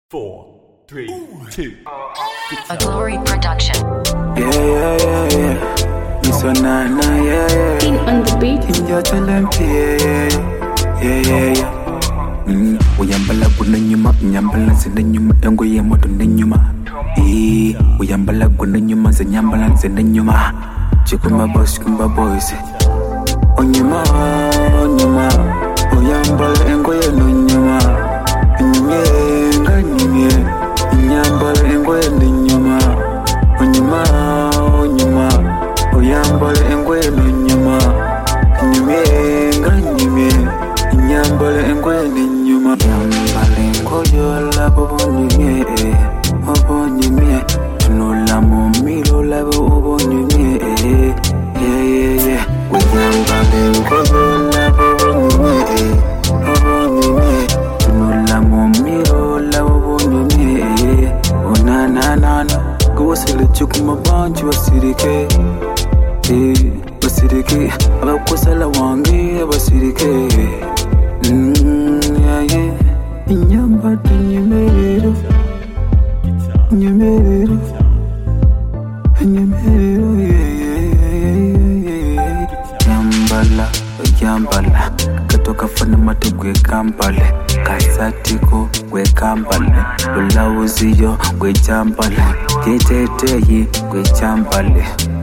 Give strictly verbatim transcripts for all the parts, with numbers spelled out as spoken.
Four, three, two. A Glory production. Yeah, yeah, yeah, yeah. Miss Onana, yeah, yeah. King on the beat. In your talent, yeah, yeah, yeah, yeah, yeah. Mm, uyambala kuna nyuma, nyambala zina nyuma, yangu ya moto ni nyuma. Eh, uyambala kuna nyuma, za nyambala zina nyuma. Chikuma boss, kumba boys. Onyuma, onyuma, uyambala yangu ya no nyuma. Nyumye, nga nyumye, nyambala yangu ya no nyuma. Onyuma, onyuma, uyambala yangu ya no nyuma. Nyumye, nga nyumye, nyambala yangu ya no nyuma. Nyambala yangu yola bobo nyumye, bobo nyumye. Tunula mumilo labo bobo nyumye, yeah, yeah, yeah. Uyambala yangu yola bobo nyumye, bobo nyumye. Tunula mumilo labo bobo nyumye, oh na na na na. Kuwasile chukuma banju wasirike, eh, wasirike. Abakusala wange basirike. Mm, yeah, yeah. Inyamba tunyemerero, nyemerero, nyemerero, yeah, yeah, yeah, yeah. Nyambala, nyambala. Katoka fana mate gwe kampale. Kasatiko gwe kampale. Ulauziyo gwe jambale. Jejejeyi gwe jambale.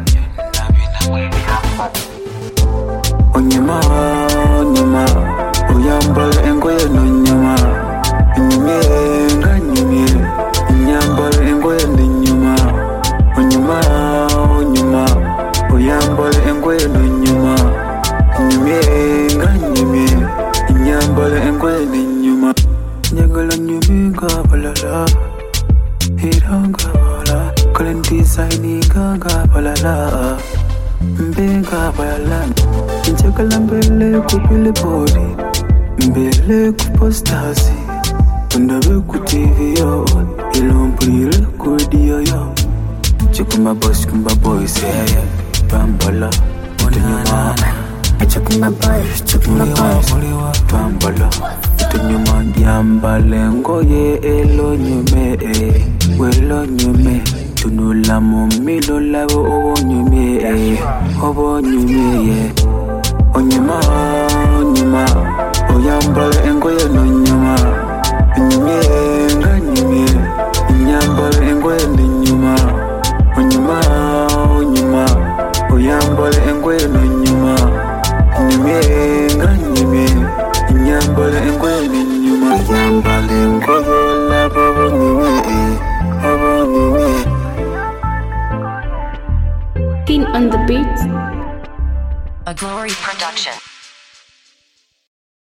Onyema, onyema, uyambala engoye no nyuma. Nyumye, nga nyumye, nyambala engoye no nyuma. Onyema, onyema, uyambala engoye no nyuma. Nyumye, nga nyumye, nyambala engoye no nyuma. Nyagala nyumye nga balala, hiranga bala, kalen design nga balala. Mbenga bala, njagala mbele ku billboard, mbele ku posters, ndabe ku T V yo, ilompire ku radio yo. Chukuma boss kumba boys, yeah, yeah. Bambala, onana. Chukuma boys, chukuma boys, bambala. Tunyuma nyambale ngoye elo nyume, welo nyume. Tunula mumilo labo obo nyume, obo nyume. Onyuma, onyuma, oyambale engoye no nyuma. Nyume, nga nyume, nyambale engoye no nyuma. Onyuma, onyuma, oyambale engoye no nyuma. Nyume, nga nyume, nyambale engoye no nyuma. Nyambale engoye labo obo nyume, obo nyume. King on the beat. A Glory production.